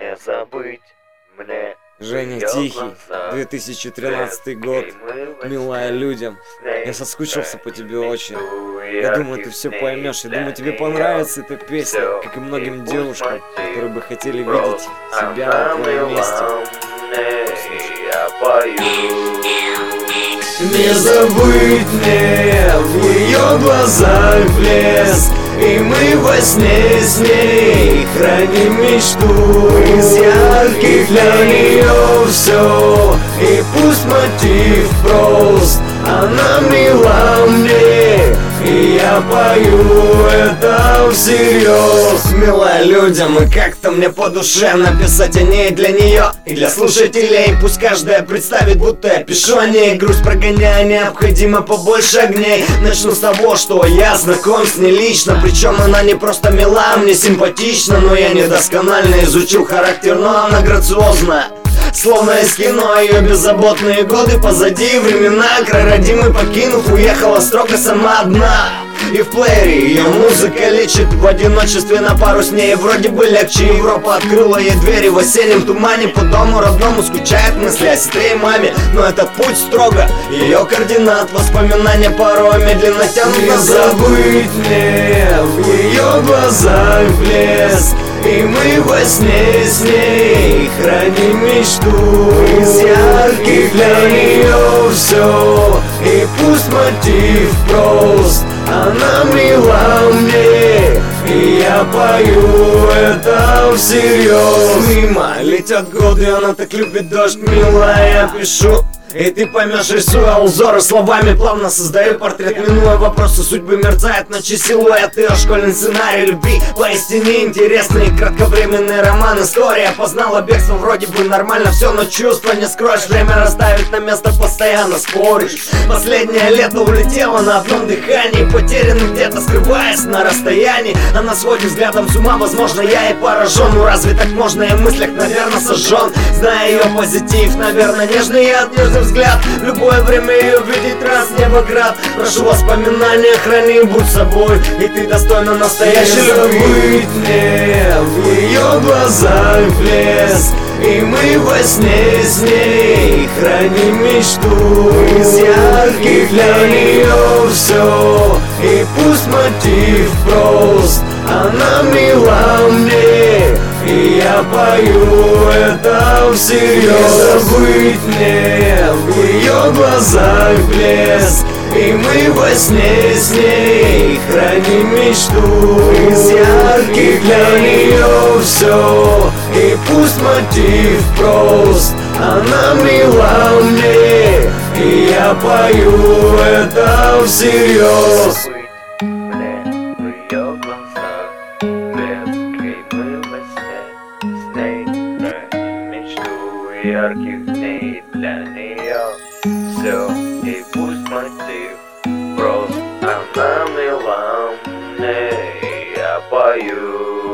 не забыть мне. Женя Тихий, 2013 год, милая людям. Я соскучился по тебе очень. Я думаю, ты все поймешь. Я думаю, тебе понравится эта песня, как и многим девушкам, которые бы хотели видеть себя на твоем месте. Не забыть мне в ее глазах блеск, и мы во сне с ней храним мечту. Из ярких для нее все, и пусть мотив прост, она мила мне, и я пою это всерьез. Милая людям, и как-то мне по душе написать о ней для нее и для слушателей. Пусть каждая представит, будто я пишу о ней. Грусть прогоняя, необходимо побольше огней. Начну с того, что я знаком с ней лично. Причем она не просто мила, мне симпатична. Но я недосконально изучил характер, но она грациозна, словно из кино. Ее беззаботные годы позади, времена край родимый покинув, уехала строго сама одна. И в плеере ее музыка лечит в одиночестве на пару с ней. Вроде бы легче, Европа открыла ей двери в осеннем тумане. По дому родному скучает мысли о сестре и маме, но этот путь строго ее координат. Воспоминания порой медленно тянут назад. Не забыть мне в ее глазах блеск, и мы во сне с ней храним мечту. Из ярких для нее все, и пусть мотив прост, она мила мне, и я пою это всерьез. Мимо летят годы, она так любит дождь, милая, я пишу, и ты поймешь, рисуя узоры словами, плавно создаю портрет, минуя вопросы судьбы, мерцает ночи силуэт. Ее школьный сценарий любви поистине интересный, кратковременный роман, история познала бегство. Вроде бы нормально все, но чувства не скроешь, время расставить на место, постоянно споришь. Последнее лето улетело на одном дыхании, потерян где-то, скрываясь на расстоянии. Она сводит взглядом с ума, возможно, я и поражен. Ну разве так можно, я в мыслях, наверное, сожжен. Зная ее позитив, наверное, нежный и отнежный взгляд, в любое время ее видеть раз небоград. Прошу воспоминания, храни, будь собой, и ты достойна настоящей любви. Не забыть мне в ее глазах блеск, и мы во сне с ней храним мечту. Из ярких для нее все, и пусть мотив прост, она мила мне, и я пою это всерьез. Не забыть мне в ее глазах блеск, и мы во сне с ней храним мечту. Из ярких для нее все, и пусть мотив прост, она мила мне, и я пою это всерьез. Мне в ее глазах блеск, и мы во сне с ней храним мечту. Ярких дней для нее все, и пусть мотив прост, она мила мне, и я пою